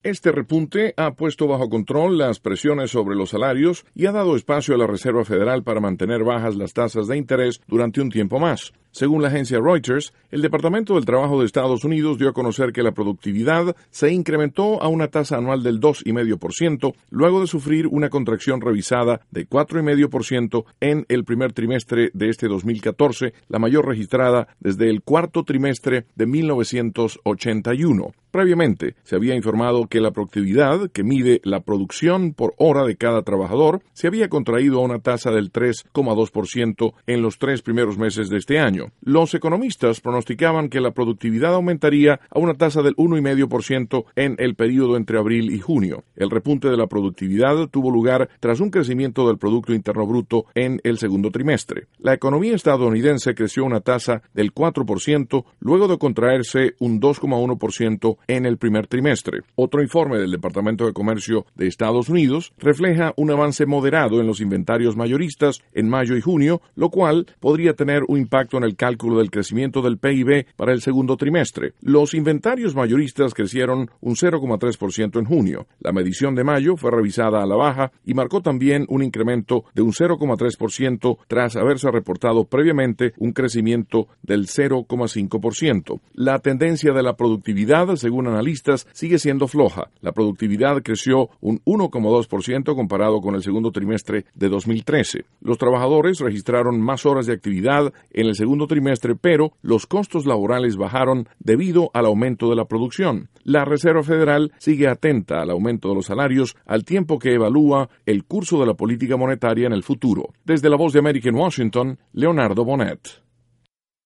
Este repunte ha puesto bajo control las presiones sobre los salarios y ha dado espacio a la Reserva Federal para mantener bajas las tasas de interés durante un tiempo más. Según la agencia Reuters, el Departamento del Trabajo de Estados Unidos dio a conocer que la productividad se incrementó a una tasa anual del 2,5%, luego de sufrir una contracción revisada de 4,5% en el primer trimestre de este 2014, la mayor registrada desde el cuarto trimestre de 1981. Previamente, se había informado que la productividad, que mide la producción por hora de cada trabajador, se había contraído a una tasa del 3,2% en los 3 primeros meses de este año. Los economistas pronosticaban que la productividad aumentaría a una tasa del 1,5% en el período entre abril y junio. El repunte de la productividad tuvo lugar tras un crecimiento del Producto Interno Bruto en el segundo trimestre. La economía estadounidense creció a una tasa del 4%, luego de contraerse un 2,1% en el primer trimestre. Otro informe del Departamento de Comercio de Estados Unidos refleja un avance moderado en los inventarios mayoristas en mayo y junio, lo cual podría tener un impacto en el cálculo del crecimiento del PIB para el segundo trimestre. Los inventarios mayoristas crecieron un 0,3% en junio. La medición de mayo fue revisada a la baja y marcó también un incremento de un 0,3% tras haberse reportado previamente un crecimiento del 0,5%. La tendencia de la productividad, según analistas, sigue siendo floja. La productividad creció un 1,2% comparado con el segundo trimestre de 2013. Los trabajadores registraron más horas de actividad en el segundo trimestre, pero los costos laborales bajaron debido al aumento de la producción. La Reserva Federal sigue atenta al aumento de los salarios al tiempo que evalúa el curso de la política monetaria en el futuro. Desde la Voz de América en Washington, Leonardo Bonet.